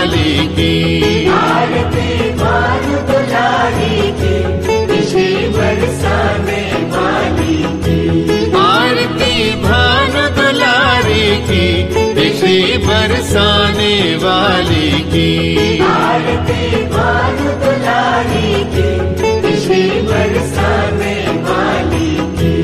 वाली की। आरती भानु दुलारी की, खुशी बरसाने वाली की। आरती भानु दुलारी की, खुशी बरसाने वाली की। आरती भानु दुलारी की, खुशी बरसाने वाली की।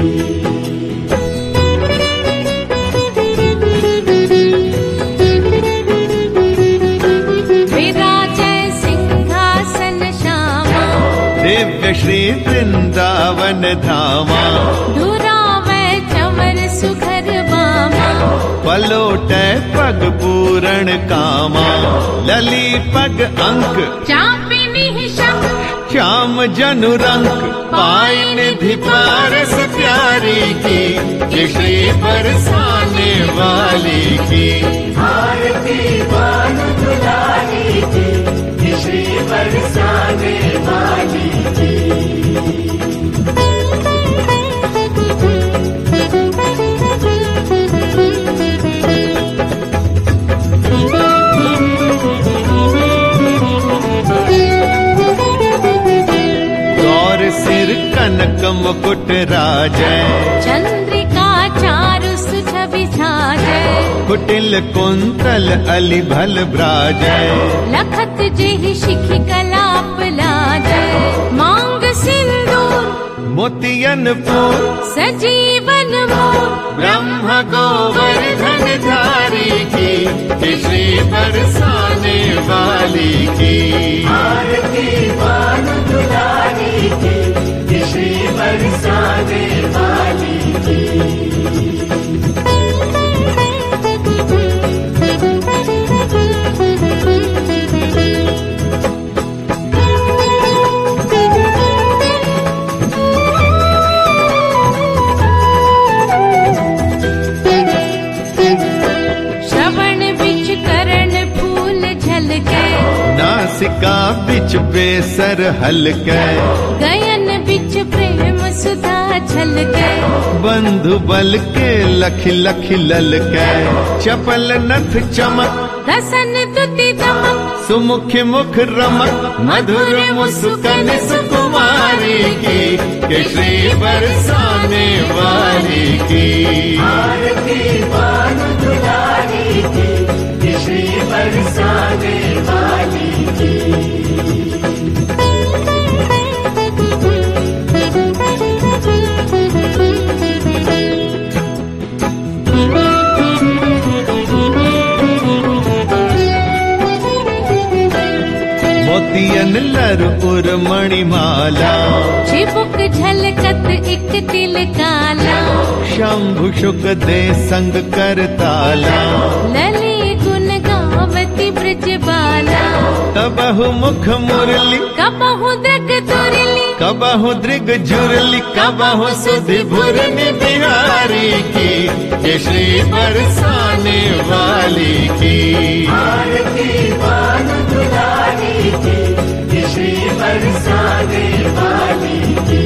विराजय सिंहासन श्यामा, दिव्य श्री वृंदावन धामा। धुरावै चंवर सुघर बामा, पलोटै पग पूरण कामा। लली पग अंक चापिनी शंख, श्याम जनु रंग। पाई निधि पारस प्यारी की, ये श्री बरसाने वाली की। आरती भानु दुलारी की, खुशी बरसाने वाली की। गौर सिर कनक मुकुट राजै, चंद्रिका चारु सुछवि छाजै। कुटिल कुंतल अली भल ब्राजै। लखत जेहि शिखि कलाप लाजै। मांग सिंदूर मोतियन फूल सजीवन मोर, ब्रह्म गोवर्धन धारी की, ये श्री बरसाने वाली की। आरती भानु दुलारी की, खुशी बरसाने वाली की। श्रवण बिच करण फूल झलकै। नासिका बिच बेसर हलकै। गयन बिच प्रेम सुधा छलकै। बंधु बल के लख लख ललकै। चपल नथ चमक रसन तुति दमक, सुमुख मुख रमक। मधुर मुस्कन सुकुमारी की, ये श्री बरसाने वाली की। आरती भानु दुलारी की, खुशी बरसाने वाली की। मोतियन लर उर मणिमाला। चिबुक झलकत एक तिल काला। शंभु शुक दे संग करताला। लली गुण गावती ब्रज बाला। कबहु मुख मुरली कबहु दृग तुरली, कबहु दृग जुरली। कबहु सुधि भुरनि बिहारी की, ये श्री बरसाने वाली की। आरती भानु दुलारी की, खुशी बरसाने वाली की।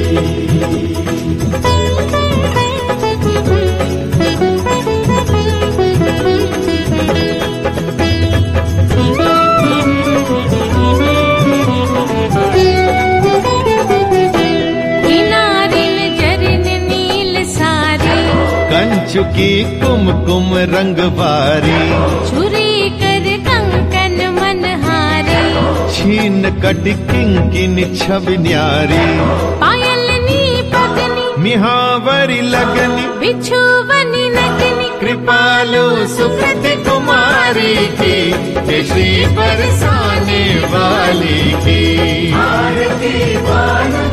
किनारिल जरन नील सारी। कंचुकी कुमकुम रंग वारी। छुरी कर कंकन मनहारी। छीन कट किंकिन छब न्यारी। पायलनी पगनी मिहावरी लगनी। बिछुवनी नगनी। कृपालु सुकृति कुमारी की, ये श्री बरसाने वाली की। आरती भानु